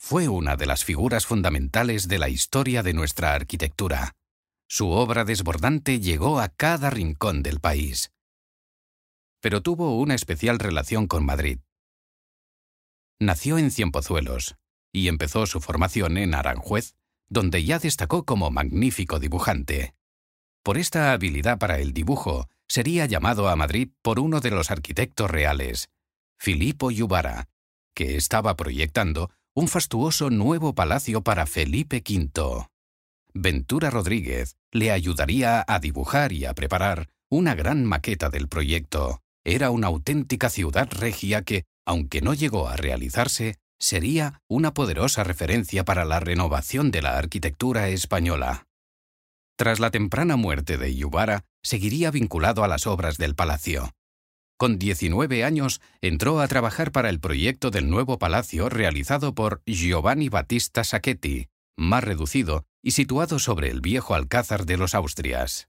fue una de las figuras fundamentales de la historia de nuestra arquitectura. Su obra desbordante llegó a cada rincón del país. Pero tuvo una especial relación con Madrid. Nació en Cienpozuelos y empezó su formación en Aranjuez, donde ya destacó como magnífico dibujante. Por esta habilidad para el dibujo, sería llamado a Madrid por uno de los arquitectos reales, Filippo Yubara, que estaba proyectando un fastuoso nuevo palacio para Felipe V. Ventura Rodríguez le ayudaría a dibujar y a preparar una gran maqueta del proyecto. Era una auténtica ciudad regia que, aunque no llegó a realizarse, sería una poderosa referencia para la renovación de la arquitectura española. Tras la temprana muerte de Yubara, seguiría vinculado a las obras del palacio. Con 19 años, entró a trabajar para el proyecto del nuevo palacio realizado por Giovanni Battista Sacchetti, más reducido y situado sobre el viejo Alcázar de los Austrias.